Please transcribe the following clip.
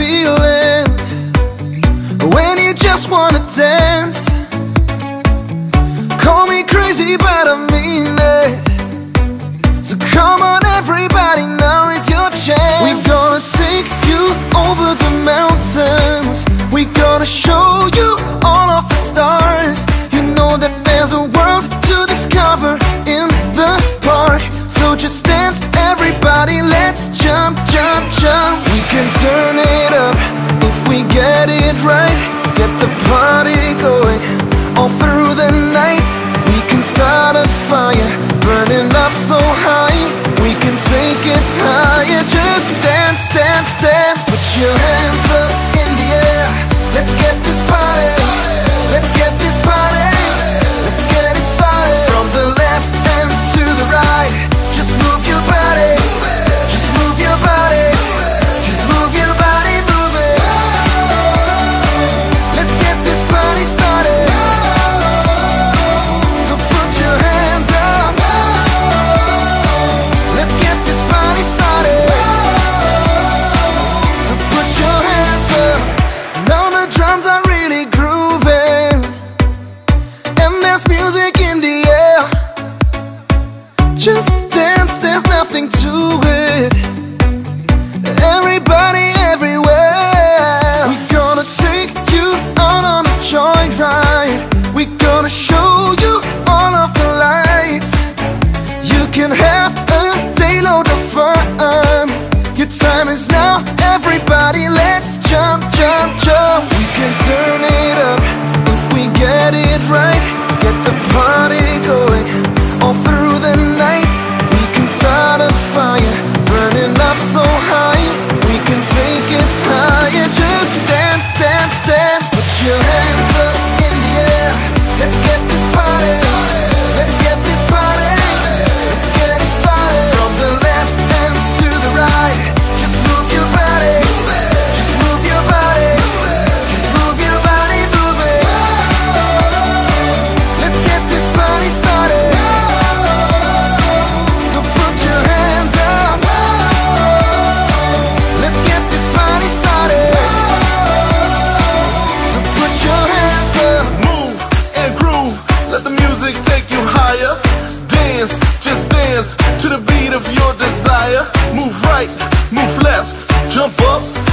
feeling when you just wanna dance. Call me crazy, but I mean it. So come on everybody, now is your chance. We're gonna take you over the mountains. We're gonna show you all of the stars. You know that there's a world to discover in the park. So just dance everybody, let's jump, jump, jump. We can turn it up if we get it right. Get the party going all through the night. We can start a fire burning up so high. We can take it higher. Just dance, dance, dance. Put your hands up in the air. Let's get this party. Let's get this party. Let's get it started. From the left and to the right. Just move your body. Just move your body. Just move your body, move it. Let's get this party started. So put your hands up. Let's get this party started. So put your hands up. Now the drums are really grooving, and there's music in the air. Just dance, there's nothing to it. Everybody, everywhere. We're gonna take you out on a joyride. We're gonna show you all of the lights. You can have a dayload of fun. Your time is now, everybody, let's jump, jump, jump. We can turn it up if we get it right. Get the party going all through the night. We can start a fire burning up so high. We can take it higher. Just dance, dance, dance. Put your hands up in the air. Let's get this party. Let's get this party. Let's get it started. From the left and to the right. Just move your body. Just move your body. Just move your body, move it. Let's get this party started. So put your hands up. Let's get this party started. So put your hands up. Move and groove, let the music take you higher. Dance, just dance to the beat of your desire. Move right, move left, jump up,